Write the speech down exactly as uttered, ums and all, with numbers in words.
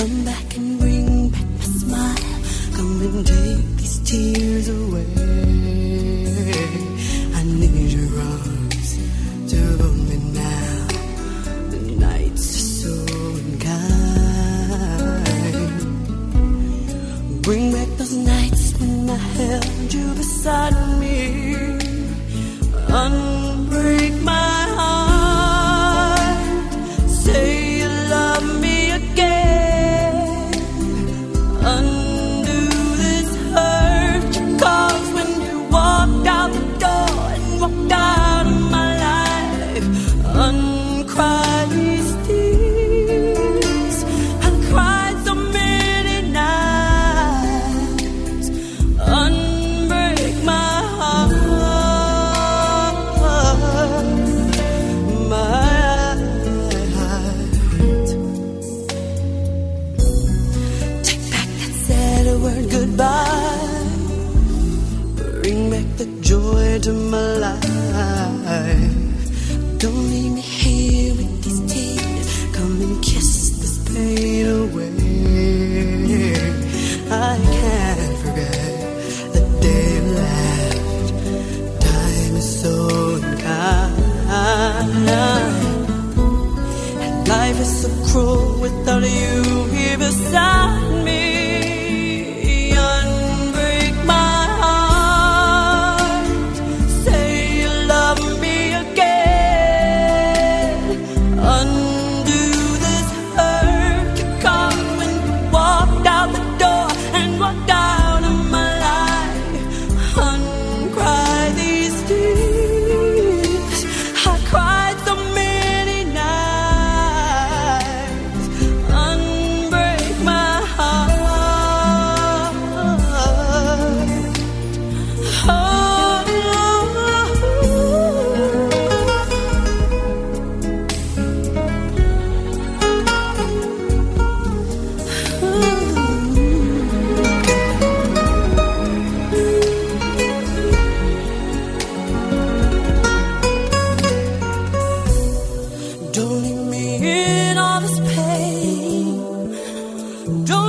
Come back and bring back my smile. Come and take these tears away. I need your arms to hold me now. The nights are so unkind. Bring back those nights when I held you beside me. Unbreak my heart. Say you love me again. Undo this hurt you caused when you walked out the door and walked out of my life. Uncry these tears. I cried so many nights. Unbreak my heart. Word goodbye. Bring back the joy to my life. Don't leave me here with these tears. Come and kiss this pain away. I can't forget the day you left. Time is so unkind, and life is so cruel without you here beside me. Don't